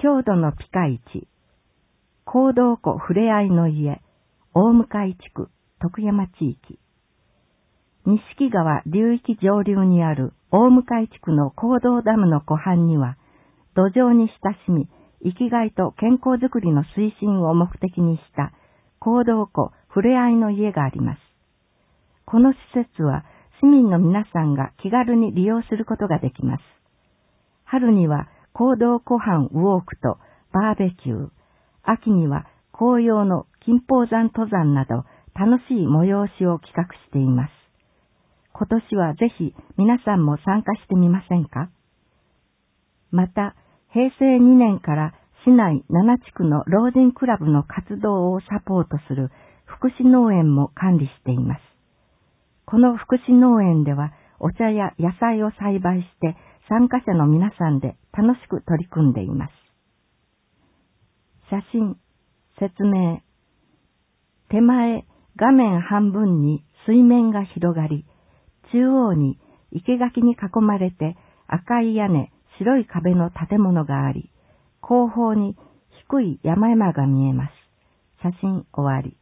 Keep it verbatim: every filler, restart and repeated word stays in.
郷土のピカイチ、行動湖ふれあいの家、大向地区、徳山地域。錦川流域上流にある大向地区の行動ダムの湖畔には、土壌に親しみ、生きがいと健康づくりの推進を目的にした行動湖ふれあいの家があります。この施設は市民の皆さんが気軽に利用することができます。春には行動湖畔ウォークとバーベキュー、秋には紅葉の金峰山登山など楽しい催しを企画しています。今年はぜひ皆さんも参加してみませんか？また、へいせいにねんから市内なな地区の老人クラブの活動をサポートする福祉農園も管理しています。この福祉農園ではお茶や野菜を栽培して参加者の皆さんで楽しく取り組んでいます。写真、説明。手前、画面半分に水面が広がり、中央に生垣に囲まれて赤い屋根、白い壁の建物があり、後方に低い山々が見えます。写真終わり。